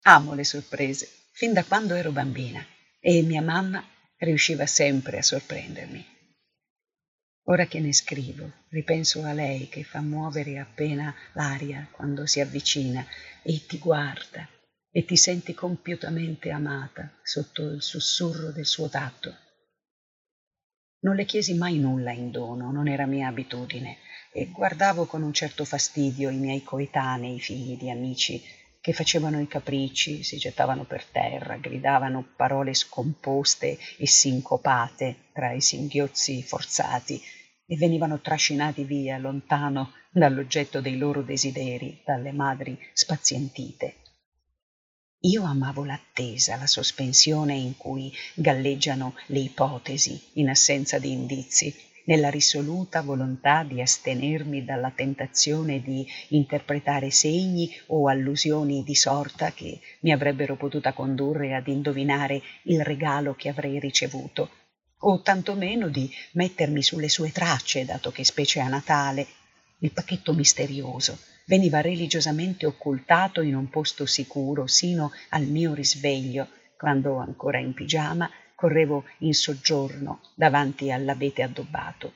Amo le sorprese, fin da quando ero bambina, e mia mamma riusciva sempre a sorprendermi. Ora che ne scrivo, ripenso a lei che fa muovere appena l'aria quando si avvicina e ti guarda e ti senti compiutamente amata sotto il sussurro del suo tatto. Non le chiesi mai nulla in dono, non era mia abitudine, e guardavo con un certo fastidio i miei coetanei, figli di amici, che facevano i capricci, si gettavano per terra, gridavano parole scomposte e sincopate tra i singhiozzi forzati e venivano trascinati via lontano dall'oggetto dei loro desideri, dalle madri spazientite. Io amavo l'attesa, la sospensione in cui galleggiano le ipotesi in assenza di indizi, nella risoluta volontà di astenermi dalla tentazione di interpretare segni o allusioni di sorta che mi avrebbero potuta condurre ad indovinare il regalo che avrei ricevuto, o tantomeno di mettermi sulle sue tracce, dato che specie a Natale il pacchetto misterioso veniva religiosamente occultato in un posto sicuro sino al mio risveglio, quando, ancora in pigiama, correvo in soggiorno davanti all'abete addobbato.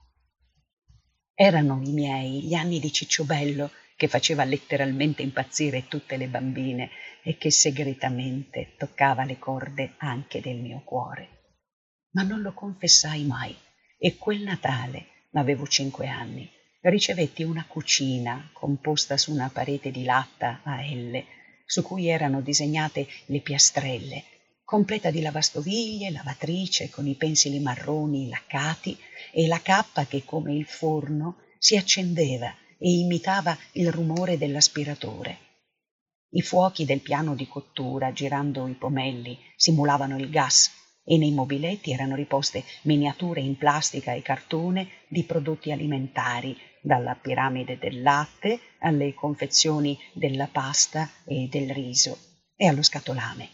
Erano i miei gli anni di Cicciobello, che faceva letteralmente impazzire tutte le bambine e che segretamente toccava le corde anche del mio cuore. Ma non lo confessai mai, e quel Natale, avevo 5 anni, ricevetti una cucina composta su una parete di latta a L, su cui erano disegnate le piastrelle, completa di lavastoviglie, lavatrice con i pensili marroni laccati e la cappa che, come il forno, si accendeva e imitava il rumore dell'aspiratore. I fuochi del piano di cottura, girando i pomelli, simulavano il gas e nei mobiletti erano riposte miniature in plastica e cartone di prodotti alimentari, dalla piramide del latte alle confezioni della pasta e del riso e allo scatolame.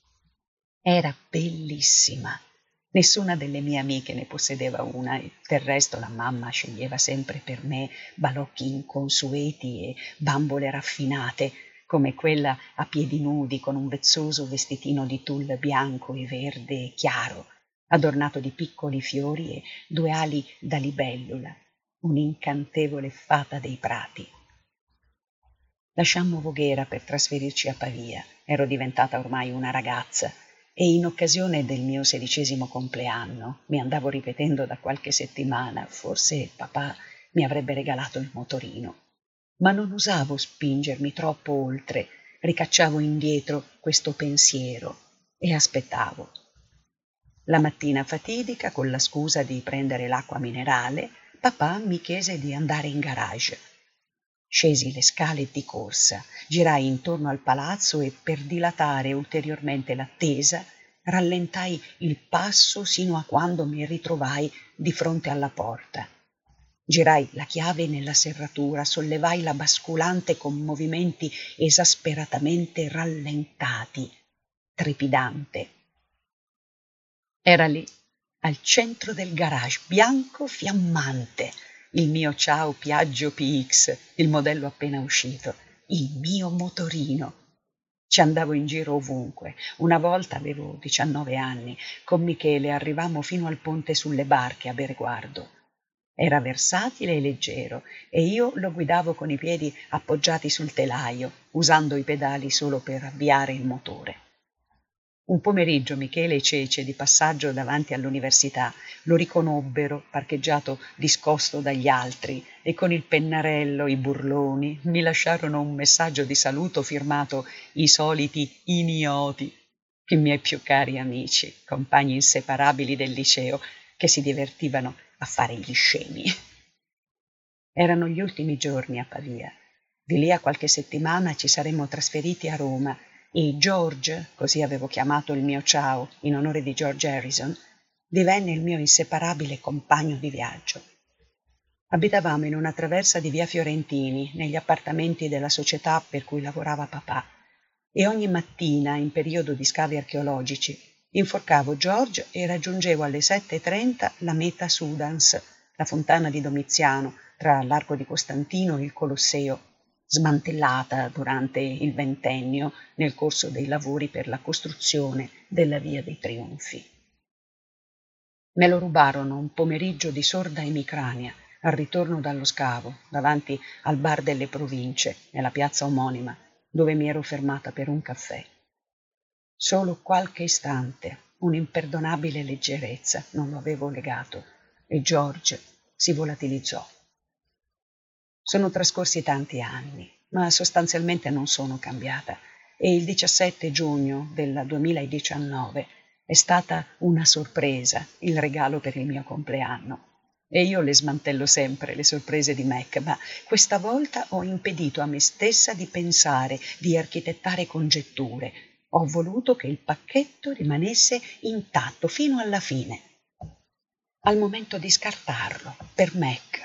Era bellissima. Nessuna delle mie amiche ne possedeva una e del resto la mamma sceglieva sempre per me balocchi inconsueti e bambole raffinate, come quella a piedi nudi con un vezzoso vestitino di tulle bianco e verde chiaro, adornato di piccoli fiori e 2 ali da libellula, un'incantevole fata dei prati. Lasciammo Voghera per trasferirci a Pavia. Ero diventata ormai una ragazza e in occasione del mio 16° compleanno mi andavo ripetendo da qualche settimana, forse papà mi avrebbe regalato il motorino. Ma non osavo spingermi troppo oltre, ricacciavo indietro questo pensiero e aspettavo. La mattina fatidica, con la scusa di prendere l'acqua minerale, papà mi chiese di andare in garage. Scesi le scale di corsa, girai intorno al palazzo e per dilatare ulteriormente l'attesa rallentai il passo sino a quando mi ritrovai di fronte alla porta. Girai la chiave nella serratura, sollevai la basculante con movimenti esasperatamente rallentati, trepidante. Era lì, al centro del garage, bianco fiammante, il mio Ciao Piaggio PX, il modello appena uscito, il mio motorino. Ci andavo in giro ovunque. Una volta, avevo 19 anni, con Michele arrivammo fino al ponte sulle barche a Bereguardo. Era versatile e leggero e io lo guidavo con i piedi appoggiati sul telaio, usando i pedali solo per avviare il motore. Un pomeriggio Michele e Cece, di passaggio davanti all'università, lo riconobbero parcheggiato discosto dagli altri e con il pennarello, i burloni, mi lasciarono un messaggio di saluto firmato «I soliti ignoti», i miei più cari amici, compagni inseparabili del liceo, che si divertivano a fare gli scemi. Erano gli ultimi giorni a Pavia. Di lì a qualche settimana ci saremmo trasferiti a Roma e George, così avevo chiamato il mio Ciao in onore di George Harrison, divenne il mio inseparabile compagno di viaggio. Abitavamo in una traversa di via Fiorentini, negli appartamenti della società per cui lavorava papà, e ogni mattina, in periodo di scavi archeologici, inforcavo George e raggiungevo alle 7:30 la meta Sudans, la fontana di Domiziano, tra l'Arco di Costantino e il Colosseo, smantellata durante il ventennio nel corso dei lavori per la costruzione della Via dei Trionfi. Me lo rubarono un pomeriggio di sorda emicrania al ritorno dallo scavo, davanti al bar delle Province, nella piazza omonima, dove mi ero fermata per un caffè. Solo qualche istante, un'imperdonabile leggerezza, non lo avevo legato, e George si volatilizzò. Sono trascorsi tanti anni, ma sostanzialmente non sono cambiata, e il 17 giugno del 2019 è stata una sorpresa, il regalo per il mio compleanno. E io le smantello sempre le sorprese di Mac, ma questa volta ho impedito a me stessa di pensare, di architettare congetture. Ho voluto che il pacchetto rimanesse intatto fino alla fine, al momento di scartarlo per Mac.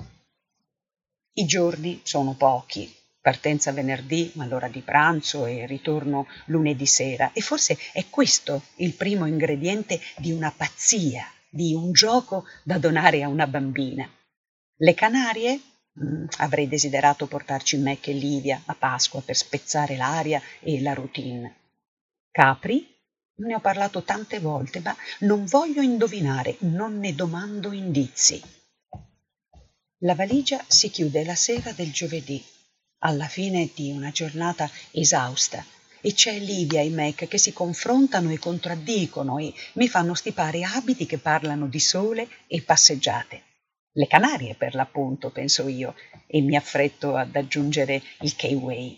I giorni sono pochi, partenza venerdì all'ora di pranzo e ritorno lunedì sera, e forse è questo il primo ingrediente di una pazzia, di un gioco da donare a una bambina. Le Canarie? Avrei desiderato portarci Mac e Livia a Pasqua per spezzare l'aria e la routine. Capri? Ne ho parlato tante volte, ma non voglio indovinare, non ne domando indizi. La valigia si chiude la sera del giovedì, alla fine di una giornata esausta, e c'è Livia e Mac che si confrontano e contraddicono e mi fanno stipare abiti che parlano di sole e passeggiate. Le Canarie, per l'appunto, penso io, e mi affretto ad aggiungere il K-Way.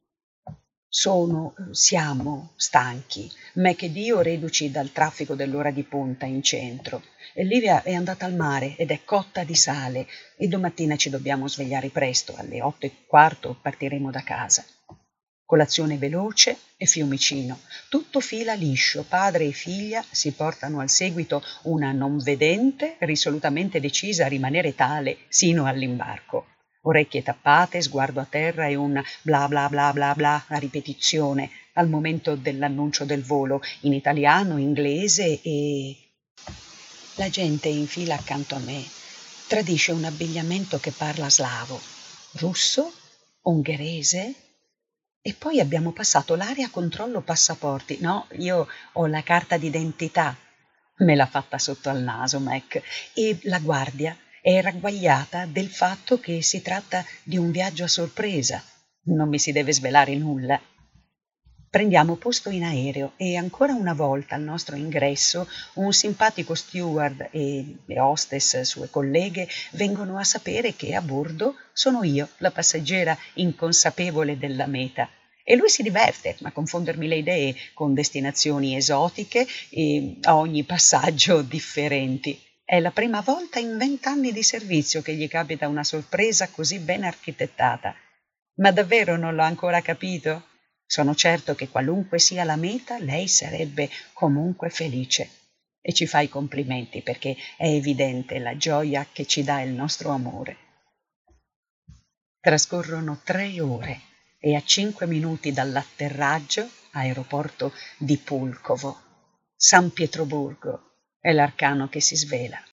Siamo stanchi, Mac ed io reduci dal traffico dell'ora di punta in centro. E Livia è andata al mare ed è cotta di sale e domattina ci dobbiamo svegliare presto, alle 8:15 partiremo da casa. Colazione veloce e Fiumicino, tutto fila liscio, padre e figlia si portano al seguito una non vedente risolutamente decisa a rimanere tale sino all'imbarco. Orecchie tappate, sguardo a terra e un bla bla bla bla bla a ripetizione al momento dell'annuncio del volo, in italiano, inglese e... La gente in fila accanto a me tradisce un abbigliamento che parla slavo, russo, ungherese, e poi abbiamo passato l'area controllo passaporti. No, io ho la carta d'identità, me l'ha fatta sotto al naso Mac, e la guardia è ragguagliata del fatto che si tratta di un viaggio a sorpresa. Non mi si deve svelare nulla. Prendiamo posto in aereo e ancora una volta al nostro ingresso un simpatico steward e le hostess, sue colleghe, vengono a sapere che a bordo sono io, la passeggera inconsapevole della meta. E lui si diverte a confondermi le idee con destinazioni esotiche e a ogni passaggio differenti. È la prima volta in 20 anni di servizio che gli capita una sorpresa così ben architettata. Ma davvero non l'ho ancora capito? Sono certo che qualunque sia la meta, lei sarebbe comunque felice. E ci fa i complimenti perché è evidente la gioia che ci dà il nostro amore. Trascorrono 3 ore e a 5 minuti dall'atterraggio, aeroporto di Pulkovo, San Pietroburgo, è l'arcano che si svela.